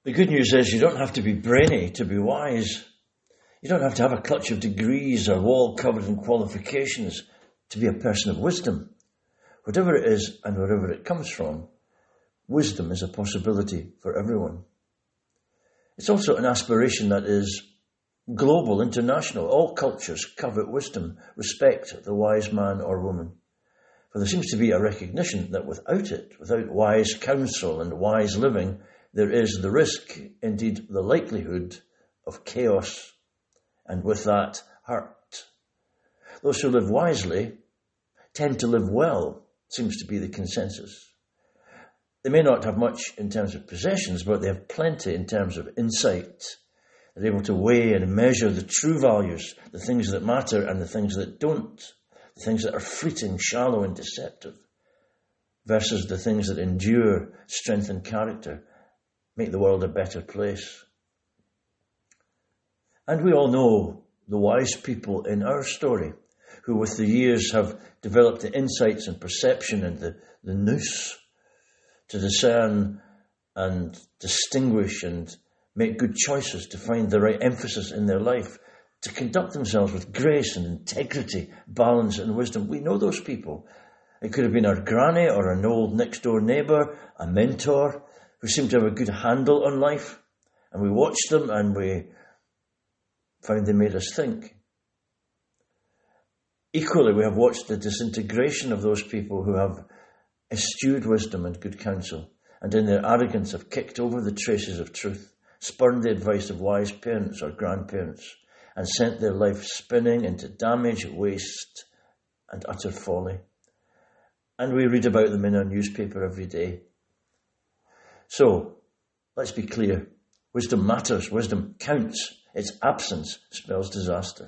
The good news is you don't have to be brainy to be wise. You don't have to have a clutch of degrees or wall covered in qualifications to be a person of wisdom. Whatever it is and wherever it comes from, wisdom is a possibility for everyone. It's also an aspiration that is global, international. All cultures covet wisdom, respect the wise man or woman. For there seems to be a recognition that without it, without wise counsel and wise living, there is the risk, indeed the likelihood, of chaos, and with that, hurt. Those who live wisely tend to live well, seems to be the consensus. They may not have much in terms of possessions, but they have plenty in terms of insight. They're able to weigh and measure the true values, the things that matter and the things that don't, the things that are fleeting, shallow and deceptive, versus the things that endure, strengthen character, make the world a better place. And we all know the wise people in our story who with the years have developed the insights and perception and the nous to discern and distinguish and make good choices, to find the right emphasis in their life, to conduct themselves with grace and integrity, balance and wisdom. We know those people. It could have been our granny or an old next door neighbour, a mentor who seemed to have a good handle on life. And we watched them and we found they made us think. Equally, we have watched the disintegration of those people who have eschewed wisdom and good counsel, and in their arrogance have kicked over the traces of truth, spurned the advice of wise parents or grandparents, and sent their life spinning into damage, waste, and utter folly. And we read about them in our newspaper every day. So, let's be clear. Wisdom matters. Wisdom counts. Its absence spells disaster.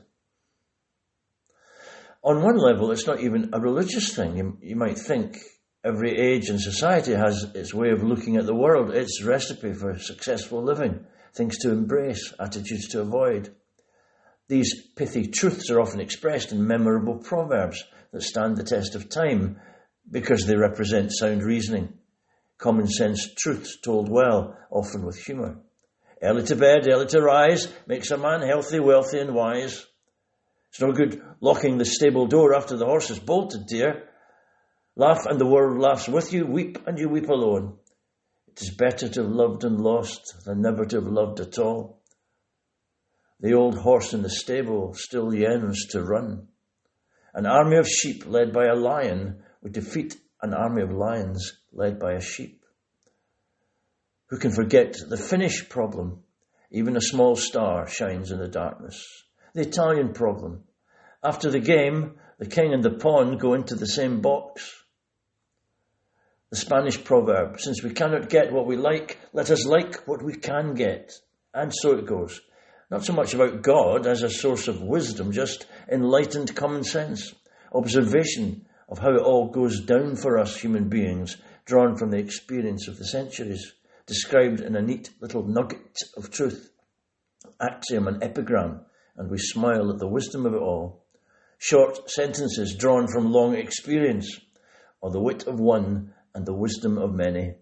On one level, it's not even a religious thing. You might think every age and society has its way of looking at the world, its recipe for successful living, things to embrace, attitudes to avoid. These pithy truths are often expressed in memorable proverbs that stand the test of time because they represent sound reasoning, common sense truths told well, often with humour. Early to bed, early to rise, makes a man healthy, wealthy and wise. It's no good locking the stable door after the horse is bolted, dear. Laugh and the world laughs with you, weep and you weep alone. It is better to have loved and lost than never to have loved at all. The old horse in the stable still yearns to run. An army of sheep led by a lion would defeat an army of lions led by a sheep. Who can forget the Finnish problem? Even a small star shines in the darkness. The Italian problem. After the game, the king and the pawn go into the same box. The Spanish proverb, since we cannot get what we like, let us like what we can get. And so it goes. Not so much about God as a source of wisdom, just enlightened common sense, observation of how it all goes down for us human beings, drawn from the experience of the centuries, described in a neat little nugget of truth, axiom and epigram, and we smile at the wisdom of it all. Short sentences drawn from long experience, or the wit of one and the wisdom of many.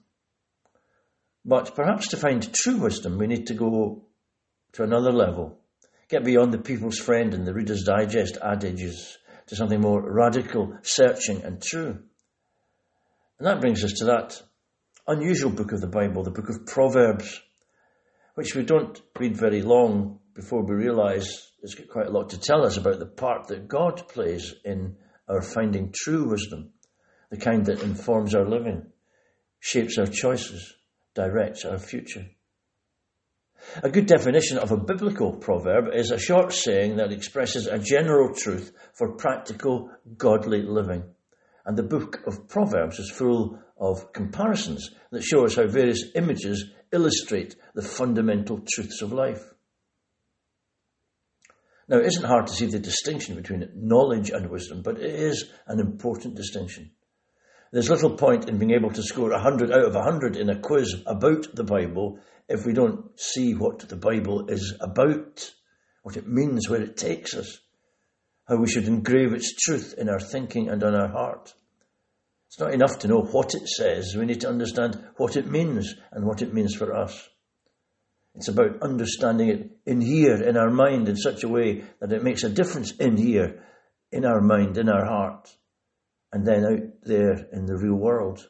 But perhaps to find true wisdom, we need to go to another level, get beyond the People's Friend and the Reader's Digest adages to something more radical, searching and true. And that brings us to that unusual book of the Bible, the book of Proverbs, which we don't read very long before we realise it's got quite a lot to tell us about the part that God plays in our finding true wisdom, the kind that informs our living, shapes our choices, directs our future. A good definition of a biblical proverb is a short saying that expresses a general truth for practical, godly living. And the book of Proverbs is full of comparisons that show us how various images illustrate the fundamental truths of life. Now, it isn't hard to see the distinction between knowledge and wisdom, but it is an important distinction. There's little point in being able to score 100 out of 100 in a quiz about the Bible if we don't see what the Bible is about, what it means, where it takes us, how we should engrave its truth in our thinking and on our heart. It's not enough to know what it says. We need to understand what it means and what it means for us. It's about understanding it in here, in our mind, in such a way that it makes a difference in here, in our mind, in our heart, and then out there in the real world.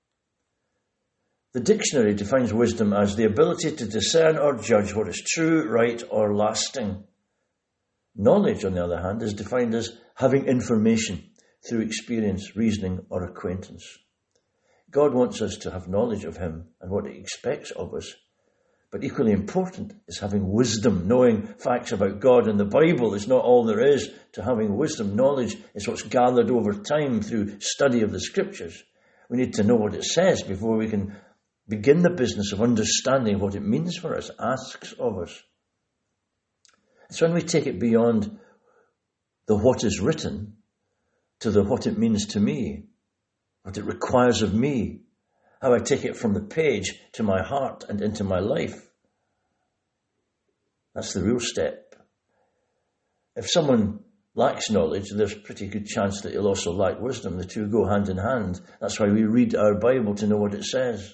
The dictionary defines wisdom as the ability to discern or judge what is true, right, or lasting. Knowledge, on the other hand, is defined as having information through experience, reasoning, or acquaintance. God wants us to have knowledge of him and what he expects of us. But equally important is having wisdom. Knowing facts about God and the Bible is not all there is to having wisdom. Knowledge is what's gathered over time through study of the scriptures. We need to know what it says before we can begin the business of understanding what it means for us, asks of us. It's when we take it beyond the what is written to the what it means to me, what it requires of me, how I take it from the page to my heart and into my life. That's the real step. If someone lacks knowledge, there's a pretty good chance that he'll also lack wisdom. The two go hand in hand. That's why we read our Bible, to know what it says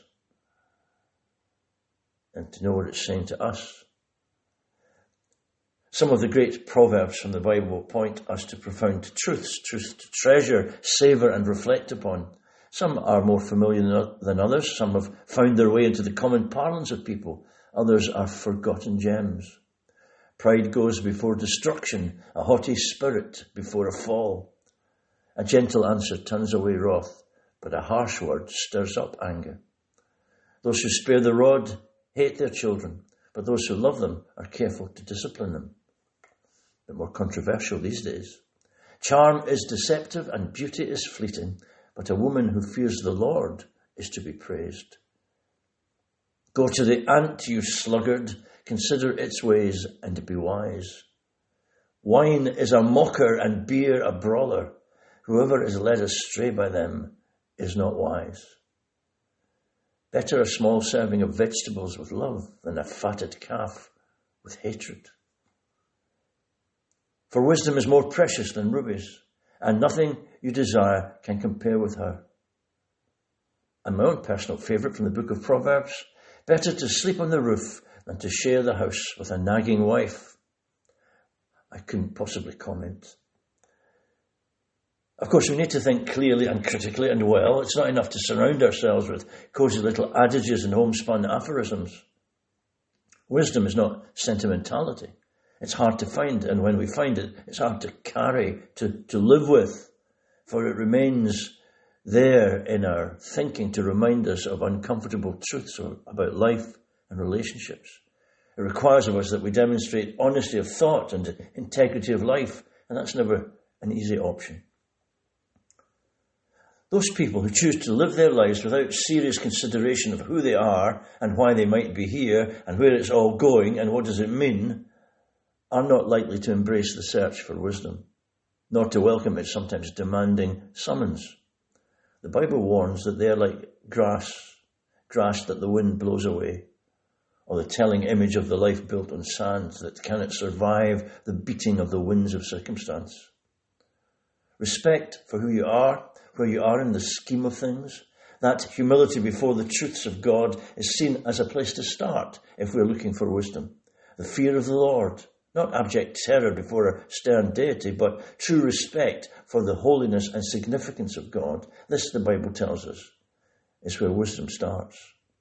and to know what it's saying to us. Some of the great proverbs from the Bible point us to profound truths to treasure, savour and reflect upon. Some are more familiar than others. Some have found their way into the common parlance of people. Others are forgotten gems. Pride goes before destruction, a haughty spirit before a fall. A gentle answer turns away wrath, but a harsh word stirs up anger. Those who spare the rod hate their children, but those who love them are careful to discipline them. A bit more controversial these days. Charm is deceptive and beauty is fleeting, but a woman who fears the Lord is to be praised. Go to the ant, you sluggard, consider its ways and be wise. Wine is a mocker and beer a brawler. Whoever is led astray by them is not wise. Better a small serving of vegetables with love than a fatted calf with hatred. For wisdom is more precious than rubies, and nothing you desire can compare with her. And my own personal favourite from the book of Proverbs, better to sleep on the roof than to share the house with a nagging wife. I couldn't possibly comment. Of course, we need to think clearly and critically and well. It's not enough to surround ourselves with cosy little adages and homespun aphorisms. Wisdom is not sentimentality. It's hard to find, and when we find it, it's hard to carry, to live with, for it remains there in our thinking to remind us of uncomfortable truths about life and relationships. It requires of us that we demonstrate honesty of thought and integrity of life, and that's never an easy option. Those people who choose to live their lives without serious consideration of who they are and why they might be here and where it's all going and what does it mean are not likely to embrace the search for wisdom, nor to welcome its sometimes demanding summons. The Bible warns that they are like grass that the wind blows away, or the telling image of the life built on sand that cannot survive the beating of the winds of circumstance. Respect for who you are, where you are in the scheme of things, that humility before the truths of God is seen as a place to start if we're looking for wisdom. The fear of the Lord, not abject terror before a stern deity, but true respect for the holiness and significance of God. This, the Bible tells us, is where wisdom starts.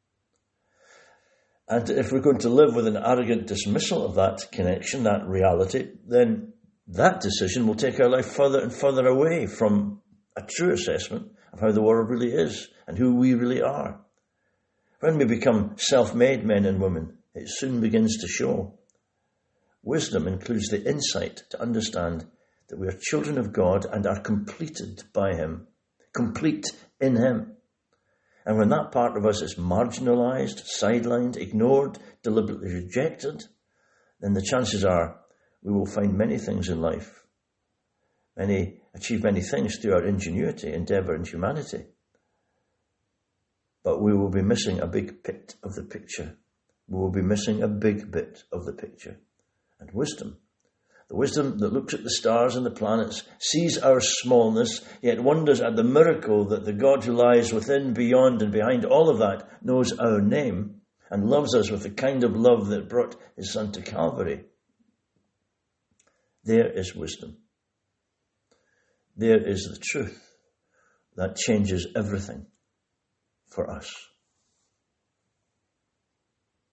And if we're going to live with an arrogant dismissal of that connection, that reality, then that decision will take our life further and further away from a true assessment of how the world really is and who we really are. When we become self-made men and women, it soon begins to show. Wisdom includes the insight to understand that we are children of God and are completed by him, complete in him. And when that part of us is marginalised, sidelined, ignored, deliberately rejected, then the chances are we will find many things in life, achieve many things through our ingenuity, endeavour and humanity. But we will be missing a big bit of the picture. We will be missing a big bit of the picture. And wisdom, the wisdom that looks at the stars and the planets, sees our smallness, yet wonders at the miracle that the God who lies within, beyond and behind all of that knows our name and loves us with the kind of love that brought his Son to Calvary, there is wisdom. There is the truth that changes everything for us.